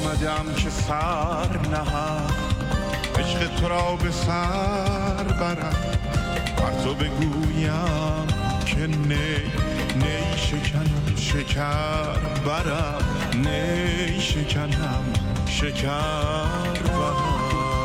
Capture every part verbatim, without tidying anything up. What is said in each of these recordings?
آمدم که سر نهم، عشق تو را به سر برم، بر تو بگویم که نی نی شکنم شکر برم، نی شکنم شکر برم.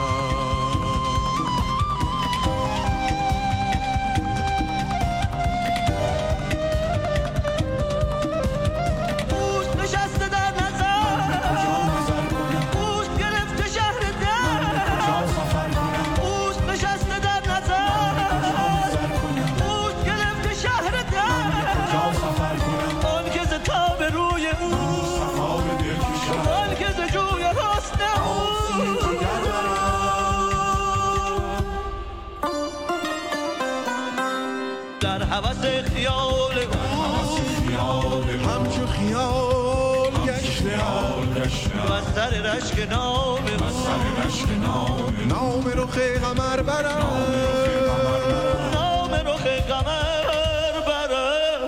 هوس خیال او همچو خیال گشته و سر رشک نام او نام رخ قمر برم، نام رخ قمر برم.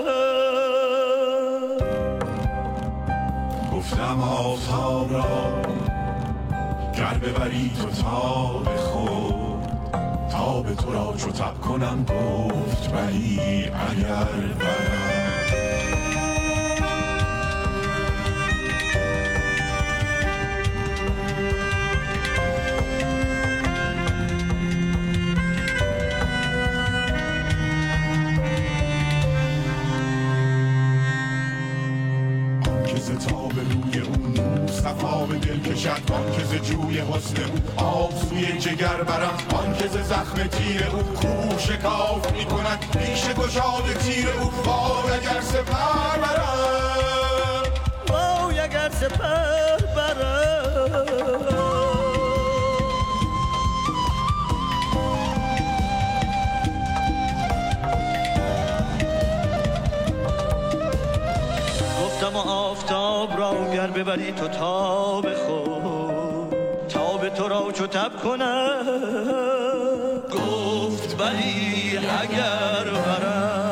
گفتم آفتاب را گر ببری تو تاب خود، تاب تو را چو تب کنم گفت بلی اگر برم. تاب روی اون صفا به دل کشد، آن که ز جوی حسن او آب سوی جگر برم، آن که ز زخم تیر او کوه شکاف می کند پیش گشاد تیر او. وای اگر سپر برم، وای اگر سپر برم. گفتم آفتاب را گر ببری تو تاب خود، تاب تو را چو تب کنم گفت بلی اگر برم.